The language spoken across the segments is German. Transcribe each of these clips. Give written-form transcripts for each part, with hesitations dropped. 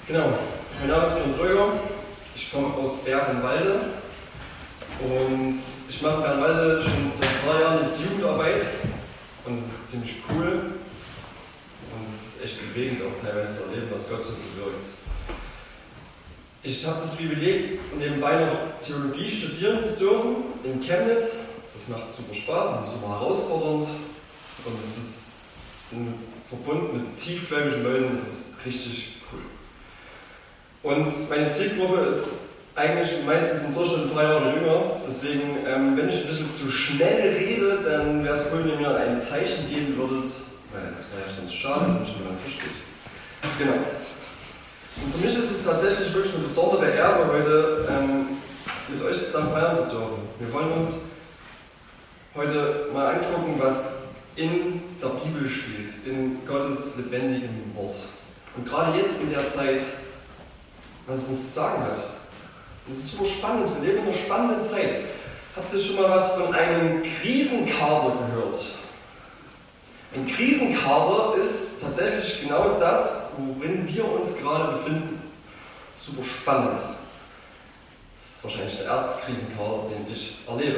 Genau, mein Name ist Björn Dröger, ich komme aus Bärenwalde und ich mache in Bärenwalde schon seit ein paar Jahren jetzt Jugendarbeit und es ist ziemlich cool und es ist echt bewegend auch teilweise zu erleben, was Gott so bewirkt. Ich habe das Privileg, nebenbei noch Theologie studieren zu dürfen in Chemnitz. Das macht super Spaß, das ist super herausfordernd und es ist verbunden mit tiefgläubigen Leuten, das ist richtig cool. Und meine Zielgruppe ist eigentlich meistens im Durchschnitt 3 Jahre jünger, deswegen, wenn ich ein bisschen zu schnell rede, dann wäre es cool, wenn ihr mir ein Zeichen geben würdet, weil das wäre ja sonst schade, wenn mich niemand versteht. Genau. Und für mich ist es tatsächlich wirklich eine besondere Ehre, heute mit euch zusammen feiern zu dürfen. Wir wollen uns heute mal angucken, was in der Bibel steht, in Gottes lebendigem Wort. Und gerade jetzt in der Zeit, was es uns zu sagen hat. Das ist super spannend, wir leben in einer spannenden Zeit. Habt ihr schon mal was von einem Krisenkater gehört? Ein Krisenkater ist tatsächlich genau das, worin wir uns gerade befinden. Super spannend. Das ist wahrscheinlich der erste Krisenkater, den ich erlebe.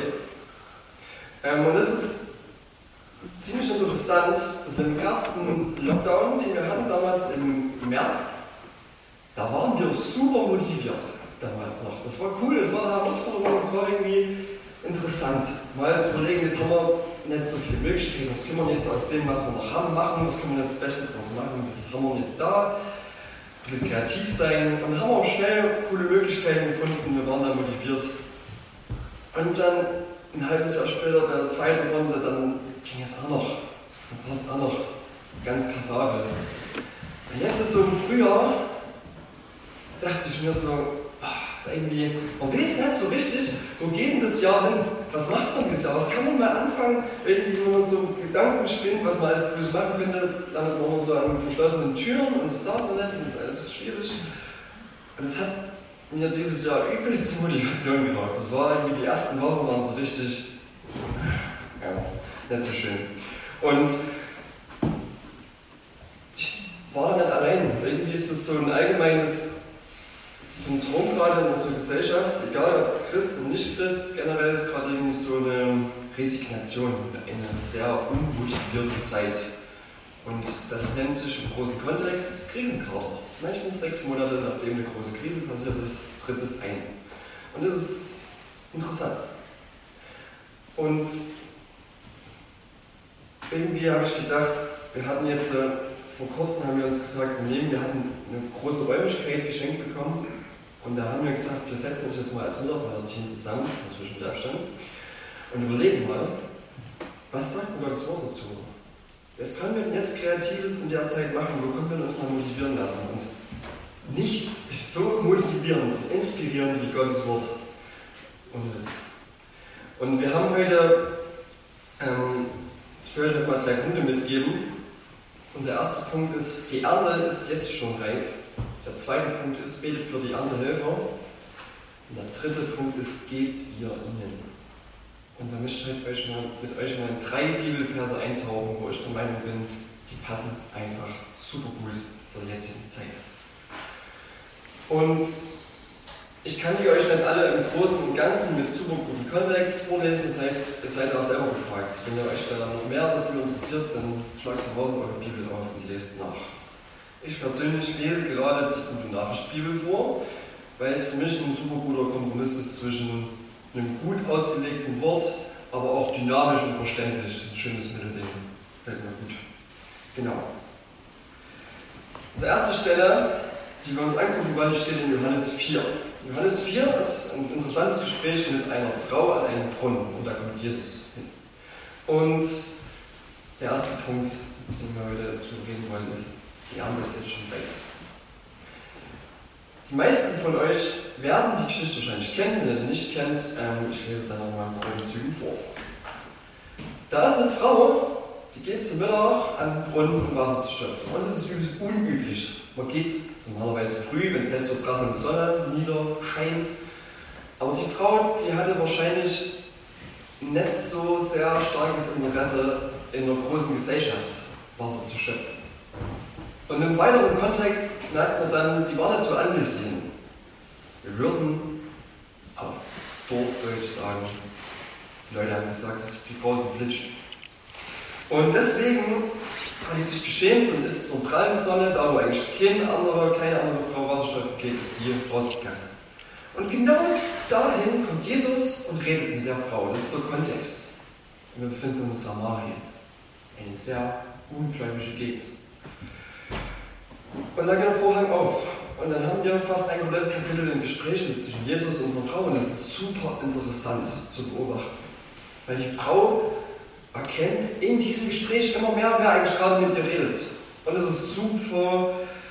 Und es ist ziemlich interessant, dass im ersten Lockdown, den wir hatten damals im März, da waren wir super motiviert damals noch. Das war cool, das war eine Herausforderung, das war irgendwie interessant. Mal zu überlegen, jetzt haben wir nicht so viele Möglichkeiten, was können wir jetzt aus dem, was wir noch haben, machen, was können wir das Beste draus machen, was haben wir jetzt da, ein bisschen kreativ sein. Und dann haben wir auch schnell coole Möglichkeiten gefunden, wir waren da motiviert. Und dann ein halbes Jahr später, bei der zweiten Runde, dann ging es auch noch, dann war es auch noch ganz passabel. Und jetzt ist so im Frühjahr, dachte ich mir so, ist irgendwie, man weiß nicht so richtig, wo geht denn das Jahr hin? Was macht man dieses Jahr? Was kann man mal anfangen, irgendwie, wenn man so Gedanken spinnt, was man alles Gutes machen könnte, landet man so an verschlossenen Türen und das darf man nicht und das ist alles so schwierig. Und das hat mir dieses Jahr übelst die Motivation geraubt. Das war irgendwie, die ersten Wochen waren so richtig, ja, nicht so schön. Und ich war da nicht allein. Irgendwie ist das so ein allgemeines Syndrom gerade in unserer Gesellschaft, egal ob Christ und nicht Christ, generell ist gerade irgendwie so eine Resignation, eine sehr unmotivierte Zeit. Und das nennt sich im großen Kontext Krisenkater. Das ist meistens 6 Monate, nachdem eine große Krise passiert ist, tritt es ein. Und das ist interessant. Und irgendwie habe ich gedacht, wir hatten jetzt, vor kurzem haben wir uns gesagt, wir hatten eine große Räumlichkeit geschenkt bekommen. Und da haben wir gesagt, wir setzen uns jetzt mal als Mitarbeiterteam zusammen, inzwischen mit Abstand, und überlegen mal, was sagt Gottes Wort dazu? Jetzt können wir jetzt Kreatives in der Zeit machen, wo können wir uns mal motivieren lassen? Und nichts ist so motivierend und inspirierend wie Gottes Wort. Und wir haben heute, ich will euch mal 3 Punkte mitgeben. Und der erste Punkt ist, die Ernte ist jetzt schon reif. Der zweite Punkt ist, betet für die Erntehelfer. Und der dritte Punkt ist, gebt ihr ihnen. Und da möchte ich mit euch mal in 3 Bibelverse eintauchen, wo ich der Meinung bin, die passen einfach super gut zur jetzigen Zeit. Und ich kann die euch nicht alle im Großen und Ganzen mit super gutem Kontext vorlesen, das heißt, ihr seid auch selber gefragt. Wenn ihr euch da noch mehr dafür interessiert, dann schlagt zu Hause eure Bibel auf und lest nach. Ich persönlich lese gerade die Gute Nachricht Bibel vor, weil es für mich ein super guter Kompromiss ist zwischen einem gut ausgelegten Wort, aber auch dynamisch und verständlich. Ein schönes Mittelding. Fällt mir gut. Genau. Also erste Stelle, die wir uns angucken wollen, steht in Johannes 4. Johannes 4 ist ein interessantes Gespräch mit einer Frau an einem Brunnen und da kommt Jesus hin. Und der erste Punkt, den wir heute darüber reden wollen, ist, die Ernte ist jetzt schon reif. Die meisten von euch werden die Geschichte wahrscheinlich kennen, wenn ihr die nicht kennt, ich lese dann nochmal in groben Zügen vor. Da ist eine Frau, die geht zum Mittag an den Brunnen, um Wasser zu schöpfen. Und das ist übrigens unüblich. Man geht normalerweise früh, wenn es nicht so prasselnde Sonne niederscheint. Aber die Frau, die hatte wahrscheinlich nicht so sehr starkes Interesse in einer großen Gesellschaft Wasser zu schöpfen. Und im weiteren Kontext merkt man dann, die waren nicht so angesehen. Wir würden auf Dorfdeutsch sagen, die Leute haben gesagt, die Frau ist ein Flitsch. Und deswegen hat die sich geschämt und ist zur prallen Sonne, da wo eigentlich keine andere Frau Wasserstoff geht, ist die rausgegangen. Und genau dahin kommt Jesus und redet mit der Frau. Das ist der Kontext. Und wir befinden uns in Samarien, eine sehr ungläubige Gegend. Und dann geht der Vorhang auf. Und dann haben wir fast ein komplettes Kapitel im Gespräch zwischen Jesus und einer Frau. Und das ist super interessant zu beobachten. Weil die Frau erkennt in diesem Gespräch immer mehr, wer eigentlich gerade mit ihr redet. Und es ist super,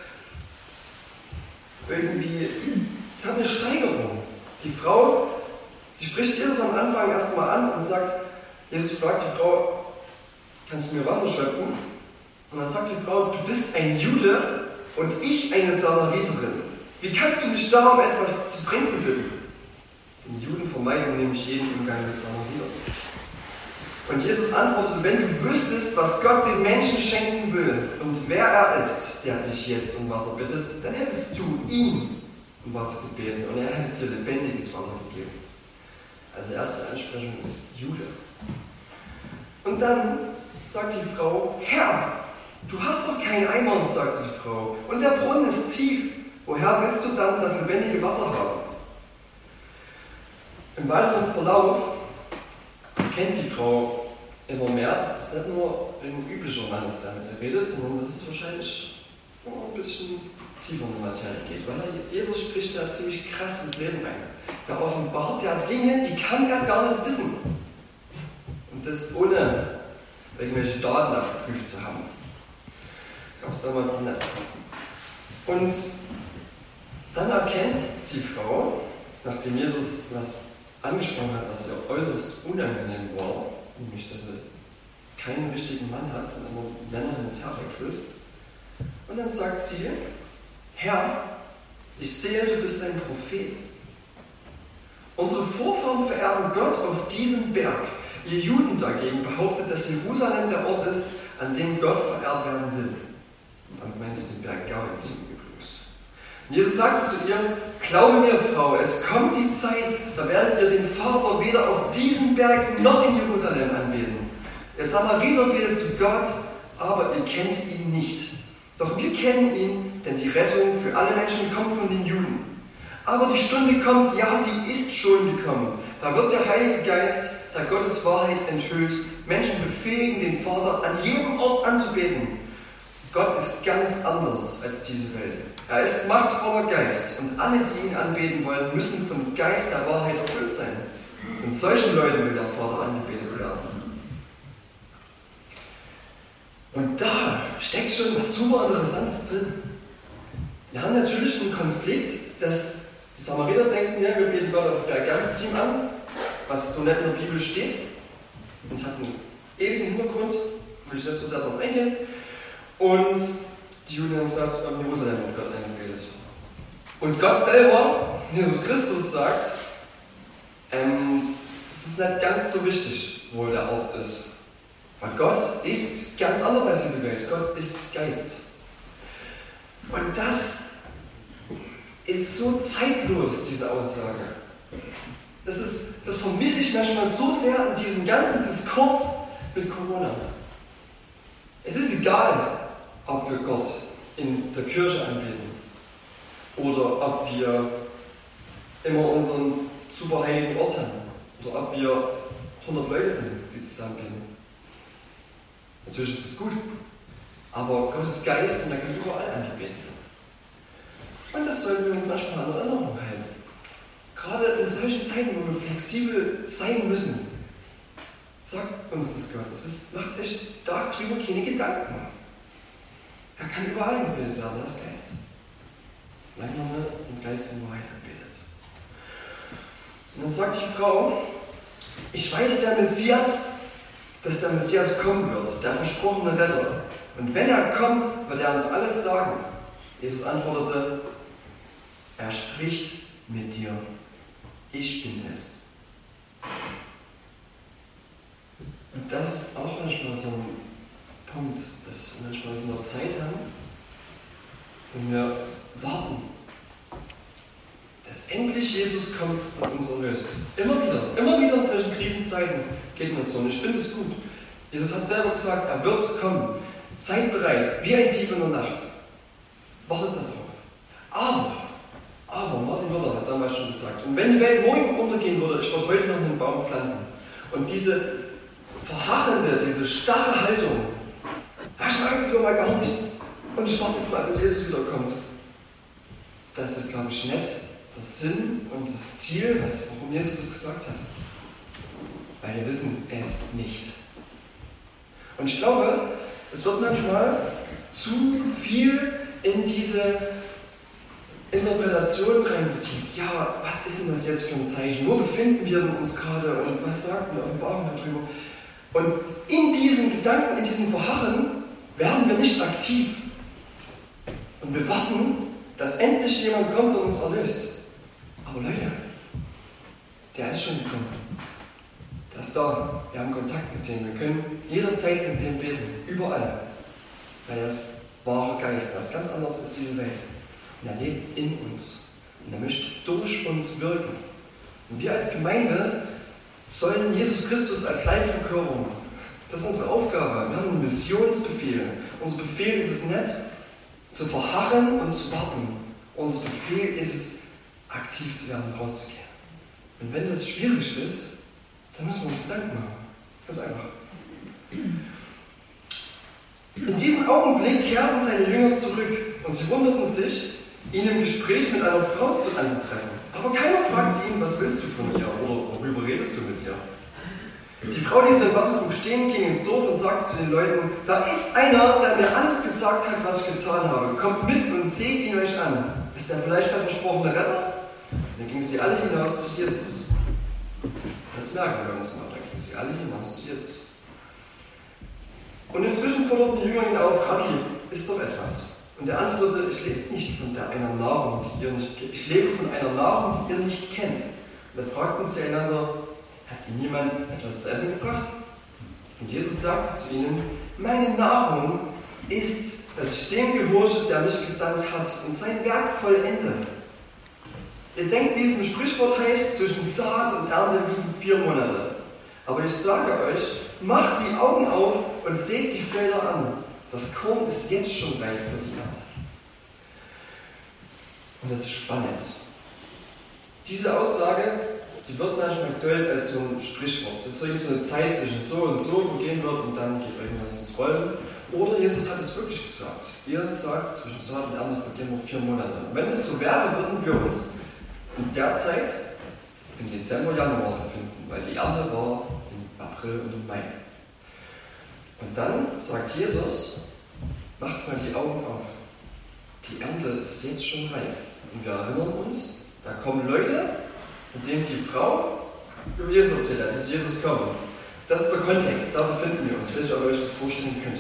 irgendwie, es hat eine Steigerung. Die Frau, die spricht Jesus am Anfang erstmal an und sagt, Jesus fragt die Frau, kannst du mir Wasser schöpfen? Und dann sagt die Frau, du bist ein Jude und ich eine Samariterin. Wie kannst du mich da um etwas zu trinken bitten? Die Juden vermeiden nämlich jeden Umgang mit Samaritern. Und Jesus antwortete, wenn du wüsstest, was Gott den Menschen schenken will und wer er ist, der dich jetzt um Wasser bittet, dann hättest du ihn um Wasser gebeten und er hätte dir lebendiges Wasser gegeben. Also die erste Ansprechung ist Jude. Und dann sagt die Frau, Herr, du hast doch keinen Eimer, sagte die Frau, und der Brunnen ist tief. Woher willst du dann das lebendige Wasser haben? Im weiteren Verlauf kennt die Frau immer mehr. Das ist nicht nur ein üblicher Mann, das dann redet, sondern das ist wahrscheinlich ein bisschen tiefer in die Materie geht. Weil Jesus spricht da ziemlich krass ins Leben rein. Da offenbart er Dinge, die kann er gar nicht wissen. Und das ohne irgendwelche Daten abgeprüft zu haben. Gab es damals anders. Und dann erkennt die Frau, nachdem Jesus was angesprochen hat, was ihr äußerst unangenehm war, nämlich dass sie keinen richtigen Mann hat und immer Männer hin und her wechselt. Und dann sagt sie, Herr, ich sehe, du bist ein Prophet. Unsere Vorfahren verehren Gott auf diesem Berg. Ihr Juden dagegen behauptet, dass Jerusalem der Ort ist, an dem Gott verehrt werden will. Und dann meinst du den Berg Gerizim übrigens. Und Jesus sagte zu ihr, glaube mir, Frau, es kommt die Zeit, da werdet ihr den Vater weder auf diesem Berg noch in Jerusalem anbeten. Der Samariter betet zu Gott, aber ihr kennt ihn nicht. Doch wir kennen ihn, denn die Rettung für alle Menschen kommt von den Juden. Aber die Stunde kommt, ja, sie ist schon gekommen. Da wird der Heilige Geist, der Gottes Wahrheit enthüllt, Menschen befähigen, den Vater an jedem Ort anzubeten. Gott ist ganz anders als diese Welt. Er ist machtvoller Geist und alle, die ihn anbeten wollen, müssen vom Geist der Wahrheit erfüllt sein. Von solchen Leuten will der Vater angebetet werden. Und da steckt schon was super Interessantes drin. Wir haben natürlich einen Konflikt, dass die Samariter denken, ja, wir beten Gott auf Berg Gerizim an, was so nicht in der Bibel steht. Und es hat einen ewigen Hintergrund, will ich nicht so sehr darauf eingehen. Und die Juden haben gesagt, in Jerusalem wird Gott angebetet. Und Gott selber, Jesus Christus, sagt, es ist nicht ganz so wichtig, wo der Ort ist. Weil Gott ist ganz anders als diese Welt. Gott ist Geist. Und das ist so zeitlos, diese Aussage. Das vermisse ich manchmal so sehr in diesem ganzen Diskurs mit Corona. Es ist egal, ob wir Gott in der Kirche anbeten oder ob wir immer unseren super heiligen Ort haben oder ob wir 100 Leute sind, die zusammen beten. Natürlich ist das gut, aber Gott ist Geist und er kann überall angebetet werden. Und das sollten wir uns manchmal an Erinnerung halten. Gerade in solchen Zeiten, wo wir flexibel sein müssen, sagt uns das Gott. Macht euch darüber keine Gedanken. Er kann überall angebetet werden, er ist Geist. Solange man im Geist in Wahrheit anbetet. Und dann sagt die Frau, ich weiß, dass der Messias kommen wird, der versprochene Retter. Und wenn er kommt, wird er uns alles sagen. Jesus antwortete, er spricht mit dir. Ich bin es. Und das ist auch manchmal so ein Punkt, dass wir manchmal so eine Zeit haben, Und wir warten, dass endlich Jesus kommt und uns erlöst. Immer wieder in solchen Krisenzeiten geht mir so. Und ich finde es gut. Jesus hat selber gesagt, er wird kommen. Seid bereit, wie ein Dieb in der Nacht. Wartet darauf. Aber Martin Luther hat damals schon gesagt, und wenn die Welt morgen untergehen würde, ich würde heute noch einen Baum pflanzen. Und diese verharrende, diese starre Haltung, ich mag wieder mal gar nichts und ich warte jetzt mal, bis Jesus wiederkommt. Das ist, glaube ich, nicht der Sinn und das Ziel, warum Jesus das gesagt hat. Weil wir wissen es nicht. Und ich glaube, es wird manchmal zu viel in diese Interpretation rein vertieft. Ja, was ist denn das jetzt für ein Zeichen? Wo befinden wir uns gerade und was sagt eine Offenbarung darüber? Und in diesen Gedanken, in diesem Verharren werden wir nicht aktiv. Und wir warten, dass endlich jemand kommt und uns erlöst. Aber Leute, der ist schon gekommen. Der ist da. Wir haben Kontakt mit dem. Wir können jederzeit mit dem beten. Überall. Weil er ist wahrer Geist. Er ist ganz anders als diese Welt. Und er lebt in uns. Und er möchte durch uns wirken. Und wir als Gemeinde sollen Jesus Christus als Leib verkörpern. Das ist unsere Aufgabe. Wir haben einen Missionsbefehl. Unser Befehl ist es nicht, zu verharren und zu warten. Unser Befehl ist es, aktiv zu werden, rauszugehen. Und wenn das schwierig ist, dann müssen wir uns Gedanken machen. Ganz einfach. In diesem Augenblick kehrten seine Jünger zurück und sie wunderten sich, ihn im Gespräch mit einer Frau anzutreffen. Aber keiner fragte ihn, was willst du von ihr oder worüber redest du mit ihr? Die Frau ließ den Wasserkrug stehen, ging ins Dorf und sagte zu den Leuten, da ist einer, der mir alles gesagt hat, was ich getan habe. Kommt mit und seht ihn euch an. Ist er vielleicht der versprochene Retter? Dann gingen sie alle hinaus zu Jesus. Das merken wir uns mal, dann gingen sie alle hinaus zu Jesus. Und inzwischen forderten die Jünger ihn auf, Rabbi, ist doch etwas. Und er antwortete, ich lebe nicht von einer Nahrung, die ihr nicht kennt. Ich lebe von einer Nahrung, die ihr nicht kennt. Und da fragten sie einander, hat ihnen jemand etwas zu essen gebracht? Und Jesus sagte zu ihnen, meine Nahrung ist, dass ich dem gehorche, der mich gesandt hat und sein Werk vollende. Ihr denkt, wie es im Sprichwort heißt, zwischen Saat und Ernte liegen 4 Monate. Aber ich sage euch, macht die Augen auf und seht die Felder an. Das Korn ist jetzt schon reif für die Ernte. Und das ist spannend. Diese Aussage, die wird manchmal aktuell als so ein Sprichwort. Das ist wirklich so eine Zeit zwischen so und so, wo gehen wird und dann geht irgendwas ins Rollen. Oder Jesus hat es wirklich gesagt. Ihr sagt, zwischen Saat und Ernte vergehen nur 4 Monate. Und wenn das so wäre, würden wir uns in der Zeit im Dezember, Januar befinden, weil die Ernte war im April und im Mai. Und dann sagt Jesus, macht mal die Augen auf. Die Ernte ist jetzt schon reif. Und wir erinnern uns, da kommen Leute, mit denen die Frau über Jesus erzählt hat, die zu Jesus kommen. Das ist der Kontext, da befinden wir uns. Ich weiß nicht, ob ihr euch das vorstellen könnt.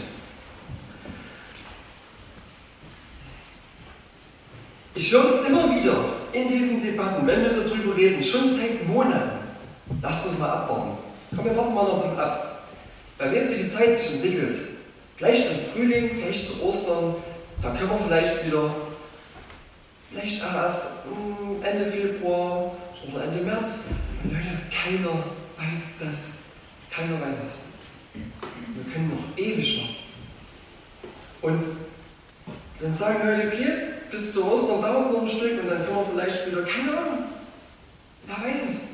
Ich höre es immer wieder in diesen Debatten, wenn wir darüber reden, schon seit Monaten. Lasst uns mal abwarten. Komm, wir warten mal noch ein bisschen ab. Weil wenn sich die Zeit sich entwickelt, vielleicht im Frühling, vielleicht zu Ostern, da können wir vielleicht wieder, vielleicht erst Ende Februar oder Ende März. Und Leute, keiner weiß das. Keiner weiß es. Wir können noch ewig warten. Und dann sagen Leute, okay, bis zu Ostern dauert es noch ein Stück und dann können wir vielleicht wieder, keine Ahnung, wer weiß es.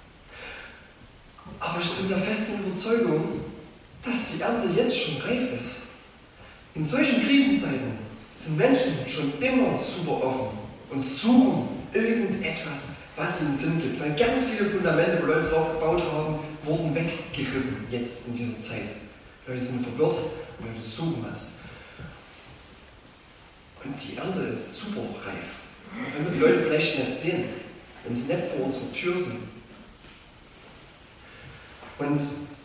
Aber ich bin der festen Überzeugung, dass die Ernte jetzt schon reif ist. In solchen Krisenzeiten sind Menschen schon immer super offen und suchen irgendetwas, was ihnen Sinn gibt. Weil ganz viele Fundamente, wo Leute drauf gebaut haben, wurden weggerissen jetzt in dieser Zeit. Leute sind verwirrt und Leute suchen was. Und die Ernte ist super reif. Wenn wir die Leute vielleicht nicht sehen, wenn sie nicht vor unserer Tür sind. Und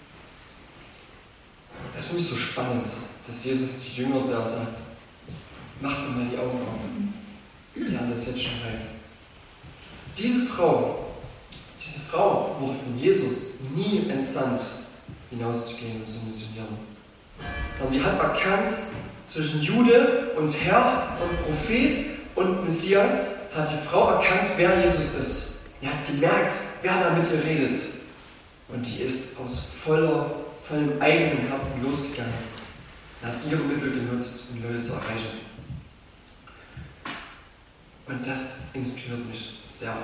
das finde ich so spannend, dass Jesus die Jünger da sagt, macht doch mal die Augen auf. Die Ernte ist jetzt schon reif. Diese Frau wurde von Jesus nie entsandt, hinauszugehen und zu missionieren. Sondern die hat erkannt, zwischen Jude und Herr und Prophet und Messias, hat die Frau erkannt, wer Jesus ist. Die hat gemerkt, wer da mit ihr redet. Und die ist aus vollem eigenen Herzen losgegangen und hat ihre Mittel genutzt, um Leute zu erreichen. Und das inspiriert mich sehr.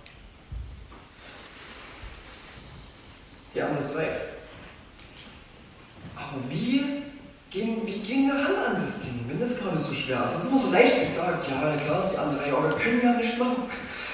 Die andere Seite. Aber wie gehen wir ran an das Ding, wenn das gerade so schwer ist? Es ist immer so leicht gesagt, ja, klar ist die andere Reihe, aber wir können ja nicht machen.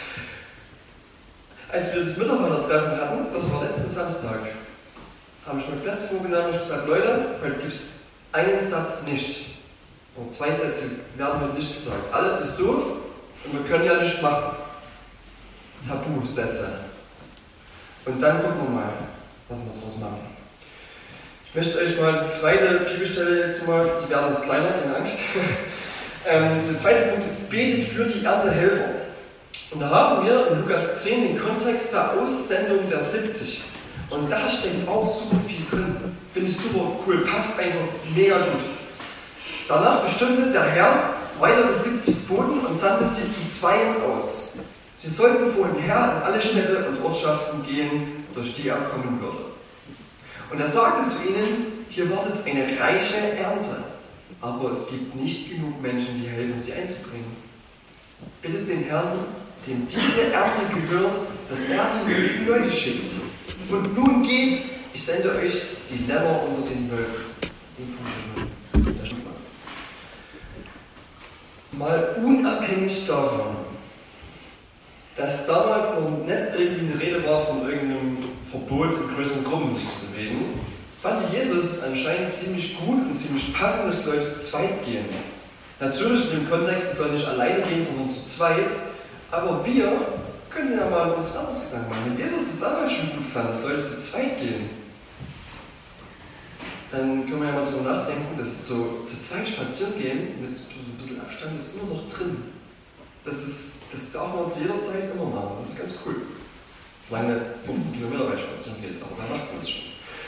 Als wir das Mitarbeitertreffen hatten, das war letzten Samstag, habe ich mir fest vorgenommen und gesagt, Leute, heute gibt es einen Satz nicht. Und 2 Sätze werden heute nicht gesagt. Alles ist doof und wir können ja nicht machen. Tabu-Sätze. Und dann gucken wir mal, was wir daraus machen. Ich möchte euch mal die zweite Bibelstelle jetzt mal, die werden jetzt kleiner, keine Angst. Der zweite Punkt ist, betet für die Erntehelfer. Und da haben wir in Lukas 10 den Kontext der Aussendung der 70. Und da steckt auch super viel drin. Finde ich super cool, passt einfach mega gut. Danach bestimmte der Herr weitere 70 Boten und sandte sie zu Zweien aus. Sie sollten vor ihm her in alle Städte und Ortschaften gehen, durch die er kommen würde. Und er sagte zu ihnen, hier wartet eine reiche Ernte, aber es gibt nicht genug Menschen, die helfen, sie einzubringen. Bittet den Herrn, dem diese Ernte gehört, dass er die nötigen Leute schickt. Und nun geht, ich sende euch die Lämmer unter den Wölfen. Mal unabhängig davon, dass damals noch nicht irgendwie eine Rede war von irgendeinem Verbot, in größeren Gruppen sich zu bewegen, fand Jesus es anscheinend ziemlich gut und ziemlich passend, dass Leute zu zweit gehen. Natürlich in dem Kontext, es soll nicht alleine gehen, sondern zu zweit. Aber wir können ja mal uns anderes Gedanken machen. Wenn Jesus es damals schon gut fand, dass Leute zu zweit gehen, dann können wir ja mal darüber nachdenken, dass zu zweit spazieren gehen, mit so ein bisschen Abstand, ist immer noch drin. Das darf man zu jeder Zeit immer machen. Das ist ganz cool. Solange jetzt 15 Kilometer weit spazieren geht, aber dann macht man es schon.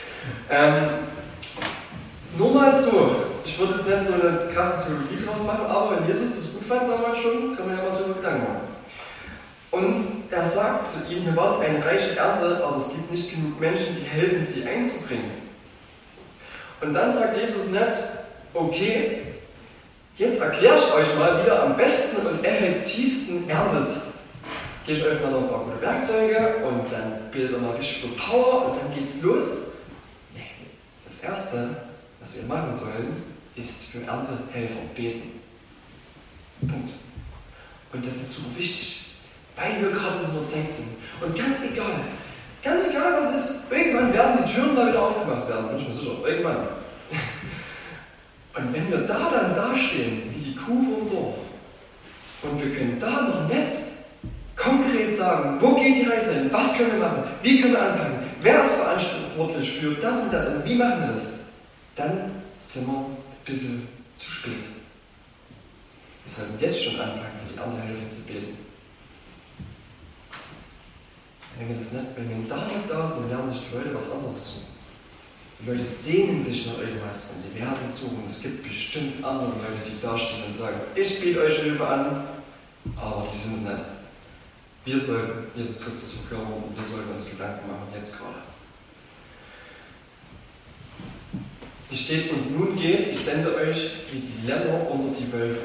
Nur mal so, ich würde jetzt nicht so eine krasse Theologie draus machen, aber wenn Jesus das gut fand damals schon, kann man ja mal darüber Gedanken machen. Und er sagt zu ihnen, hier wartet eine reiche Ernte, aber es gibt nicht genug Menschen, die helfen, sie einzubringen. Und dann sagt Jesus nicht, okay, jetzt erkläre ich euch mal, wie ihr am besten und effektivsten erntet. Gehe ich euch mal noch ein paar gute Werkzeuge und dann bildet ihr mal richtig viel Power und dann geht's los. Nee, das Erste, was wir machen sollen, ist für Erntehelfer beten. Punkt. Und das ist super wichtig, weil wir gerade in so einer Zeit sind. Und ganz egal was ist, irgendwann werden die Türen mal wieder aufgemacht werden, bin ich mir sicher, irgendwann. Und wenn wir da dann dastehen, wie die Kuh vom Dorf, und wir können da noch nicht konkret sagen, wo geht die Reise hin, was können wir machen, wie können wir anfangen, wer ist verantwortlich für das und das und wie machen wir das, dann sind wir ein bisschen zu spät. Wir sollten jetzt schon anfangen, für die Erntehelfer zu beten. Wenn wir da nicht da sind, lernen sich die Leute was anderes suchen. Die Leute sehnen sich nach irgendwas und sie werden suchen. Es gibt bestimmt andere Leute, die dastehen und sagen, ich biete euch Hilfe an, aber die sind es nicht. Wir sollten Jesus Christus verkörpern und wir sollten uns Gedanken machen, jetzt gerade. Hier steht, und nun geht, ich sende euch wie die Lämmer unter die Wölfe.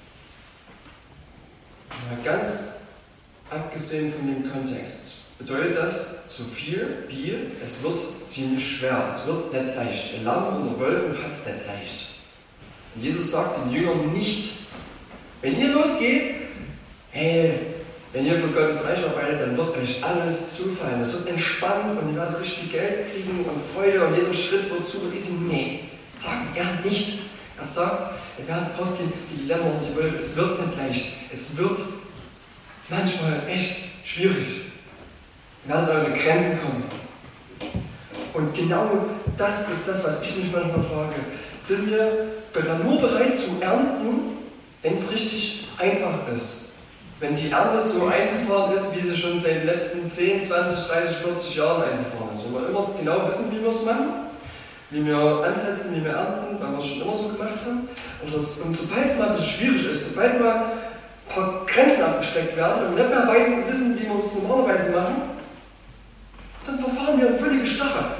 Mal ganz abgesehen von dem Kontext, bedeutet das so viel wie, es wird ziemlich schwer, es wird nicht leicht. Ein Lamm unter Wölfen hat es nicht leicht. Und Jesus sagt den Jüngern nicht, wenn ihr losgeht, hey, wenn ihr für Gottes Reich arbeitet, dann wird euch alles zufallen. Es wird entspannen und ihr werdet richtig viel Geld kriegen und Freude und jeder Schritt wird super easy. Nee, sagt er nicht. Er sagt, ihr werdet rausgehen wie die Lämmer und die Wölfe. Es wird nicht leicht. Es wird manchmal echt schwierig. Ihr werdet an eure Grenzen kommen. Und genau das ist das, was ich mich manchmal frage. Sind wir nur bereit zu ernten, wenn es richtig einfach ist? Wenn die Ernte so einzufahren ist, wie sie schon seit den letzten 10, 20, 30, 40 Jahren einzufahren ist. Wenn wir immer genau wissen, wie wir es machen. wie wir ansetzen, wie wir ernten, weil wir es schon immer so gemacht haben. Und sobald es mal schwierig ist, sobald mal ein paar Grenzen abgesteckt werden und nicht mehr wissen, wie wir es normalerweise machen, dann verfahren wir in völlige Starre.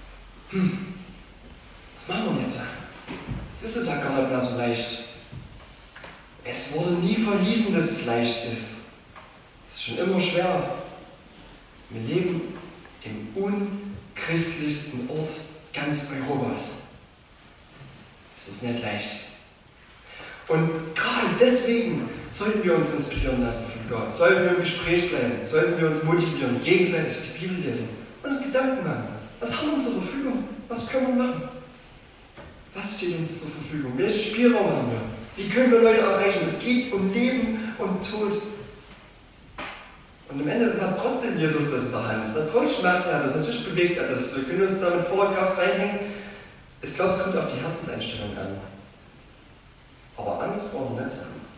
Was machen wir jetzt? Es ist ja gar nicht mehr so leicht. Es wurde nie verheißen, dass es leicht ist. Es ist schon immer schwer. Wir leben im unchristlichsten Ort ganz Europas. Es ist nicht leicht. Und gerade deswegen sollten wir uns inspirieren lassen von Gott. Sollten wir im Gespräch bleiben. Sollten wir uns motivieren, gegenseitig die Bibel lesen und uns Gedanken machen. Was haben wir uns zur Verfügung? Was können wir machen? Was steht uns zur Verfügung? Welchen Spielraum haben wir? Wie können wir Leute erreichen? Es geht um Leben und Tod. Und am Ende hat trotzdem Jesus das in der Hand. Natürlich macht er das, natürlich bewegt er das. Wir können uns da mit voller Kraft reinhängen. Ich glaube, es kommt auf die Herzenseinstellung an. Aber Angst brauchen wir nicht zu haben.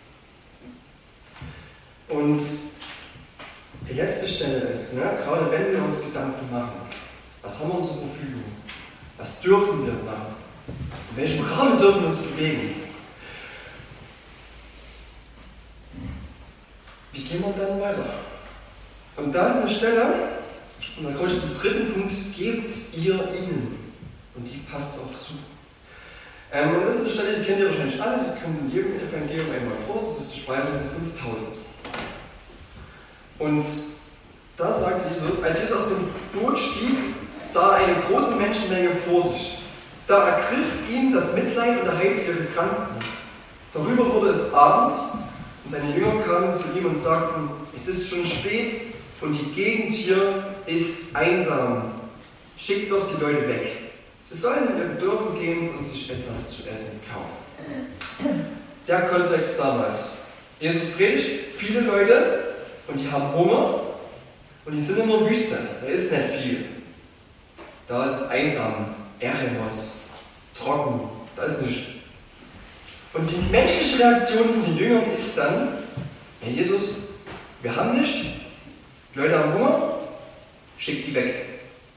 Und die letzte Stelle ist, gerade wenn wir uns Gedanken machen, was haben wir zur Verfügung? Was dürfen wir machen? In welchem Rahmen dürfen wir uns bewegen? Wie gehen wir dann weiter? Und da ist eine Stelle, und da komme ich zum dritten Punkt, gebt ihr ihnen. Und die passt auch zu. Und das ist eine Stelle, die kennt ihr wahrscheinlich alle, die kommt in jedem Evangelium einmal vor, das ist die Speisung der 5000. Und da sagt Jesus, als Jesus aus dem Boot stieg, sah er eine große Menschenmenge vor sich. Da ergriff ihn das Mitleid und er heilte ihre Kranken. Darüber wurde es Abend und seine Jünger kamen zu ihm und sagten, es ist schon spät und die Gegend hier ist einsam. Schickt doch die Leute weg. Sie sollen in ihre Dörfer gehen und sich etwas zu essen kaufen. Der Kontext damals. Jesus predigt, viele Leute und die haben Hunger und die sind in der Wüste. Da ist nicht viel. Da ist es einsam, Eremos, trocken, da ist nichts. Und die menschliche Reaktion von den Jüngern ist dann, Herr Jesus, wir haben nichts, die Leute haben Hunger, schickt die weg.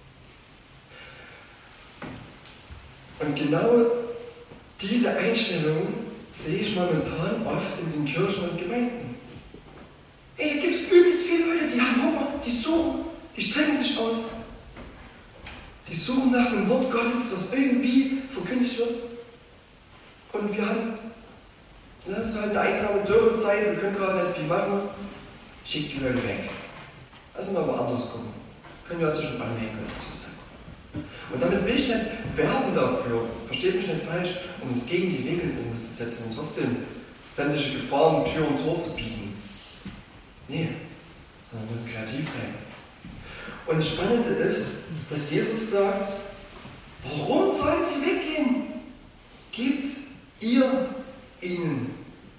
Und genau diese Einstellung sehe ich momentan oft in den Kirchen und Gemeinden. Hey, da gibt es übelst viele Leute, die haben Hunger, die suchen, die strecken sich aus. Die suchen nach dem Wort Gottes, was irgendwie verkündigt wird. Und wir haben, das ist halt eine einsame Dürrezeit, wir können gerade nicht viel machen. Schickt die Leute weg. Lass mal woanders gucken. Können wir also schon anhängen, wenn es so sein. Und damit will ich nicht werben dafür, versteht mich nicht falsch, um uns gegen die Regeln umzusetzen und trotzdem sämtliche Gefahren, Tür und Tor zu bieten. Nee, sondern wir müssen kreativ bleiben. Und das Spannende ist, dass Jesus sagt, warum sollen sie weggehen? Gebt ihr ihnen.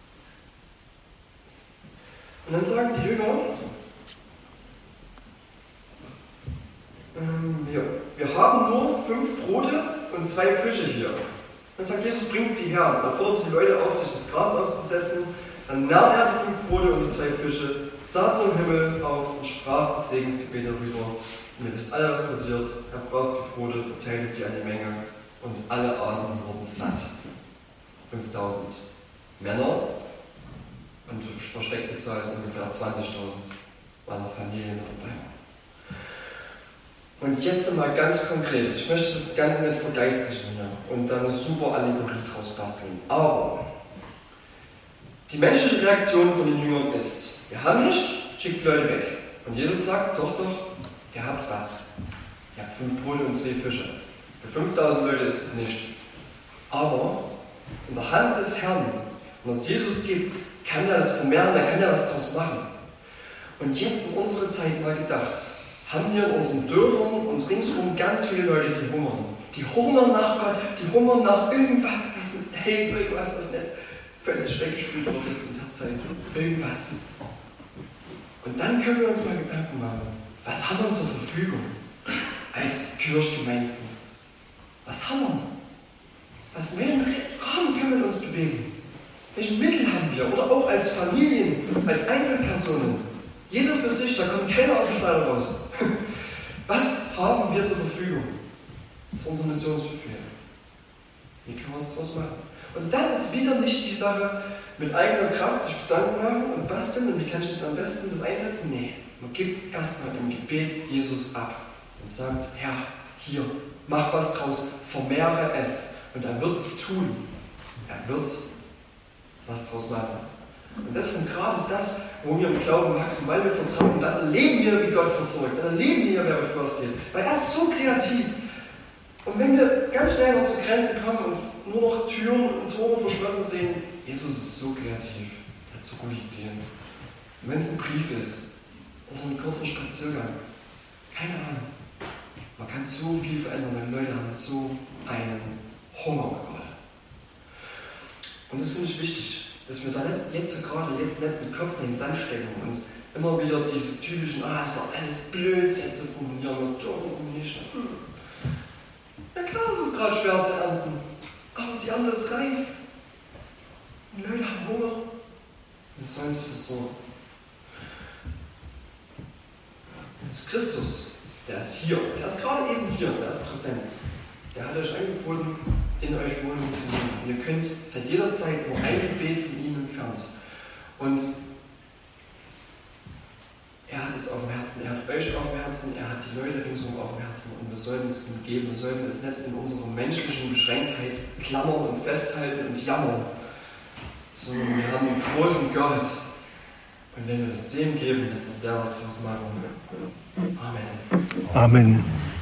Und dann sagen die Jünger, wir haben nur 5 Brote und 2 Fische hier. Dann sagt Jesus, bringt sie her. Dann fordert die Leute auf, sich das Gras aufzusetzen. Dann nahm er die 5 Brote und die 2 Fische, sah zum Himmel auf und sprach das Segensgebet darüber. Und ihr wisst alle, was passiert. Er brach die Brote, verteilte sie an die Menge und alle aßen und wurden satt. 5000 Männer und versteckte Zahl sind ungefähr 20.000, weil noch Familien mit dabei waren. Und jetzt mal ganz konkret, ich möchte das Ganze nicht vergeistlichen hier und dann eine super Allegorie draus basteln. Aber die menschliche Reaktion von den Jüngern ist, wir haben nichts, schickt Leute weg. Und Jesus sagt, doch, ihr habt was. Ihr habt 5 Brote und 2 Fische. Für 5000 Leute ist es nicht. Aber in der Hand des Herrn, wenn es Jesus gibt, kann er das vermehren, da kann er was draus machen. Und jetzt in unserer Zeit mal gedacht, haben wir in unseren Dörfern und ringsherum ganz viele Leute, die hungern. Die hungern nach Gott, die hungern nach irgendwas, was hält, irgendwas, was nicht völlig weggespült wird jetzt in der Zeit. Irgendwas. Und dann können wir uns mal Gedanken machen, was haben wir zur Verfügung als Kirchgemeinden? Was haben wir? Welchen Rahmen können wir uns bewegen? Welche Mittel haben wir? Oder auch als Familien, als Einzelpersonen. Jeder für sich, da kommt keiner aus dem Schneider raus. Was haben wir zur Verfügung? Das ist unser Missionsbefehl. Wie kann man es draus machen? Und dann ist wieder nicht die Sache, mit eigener Kraft sich Gedanken machen und basteln und wie kann ich das am besten das einsetzen? Nee, man gibt es erstmal im Gebet Jesus ab und sagt, Herr, hier, mach was draus, vermehre es. Und er wird es tun. Er wird was draus machen. Und das ist gerade das, wo wir im Glauben wachsen, weil wir vertrauen. Und dann erleben wir, wie Gott versorgt. Dann erleben wir, wer bevor es geht. Weil er ist so kreativ. Und wenn wir ganz schnell an unsere Grenze kommen und nur noch Türen und Tore verschlossen sehen, Jesus ist so kreativ. Er hat so gute Ideen. Und wenn es ein Brief ist oder ein kurzer Spaziergang, keine Ahnung. Man kann so viel verändern, weil Leute haben so einen Hunger gerade. Und das finde ich wichtig, dass wir da nicht jetzt nicht mit Kopf in den Sand stecken und immer wieder diese typischen, ist doch alles Blödsätze formulieren, wir dürfen nicht. Ja klar, es ist gerade schwer zu ernten, aber die Ernte ist reif. Und Leute haben Hunger und sollen sich versorgen. Das ist Christus, der ist hier, der ist gerade eben hier, der ist präsent. Der hat euch angeboten, in euch Wohnung zu nehmen. Und ihr könnt seit jeder Zeit nur ein Gebet von ihm entfernt. Und er hat es auf dem Herzen, er hat euch auf dem Herzen, er hat die Leute ringsherum auf dem Herzen und wir sollten es ihm geben. Wir sollten es nicht in unserer menschlichen Beschränktheit klammern und festhalten und jammern, sondern wir haben einen großen Gott. Und wenn wir es dem geben, dann wird der was draus machen. Amen. Amen.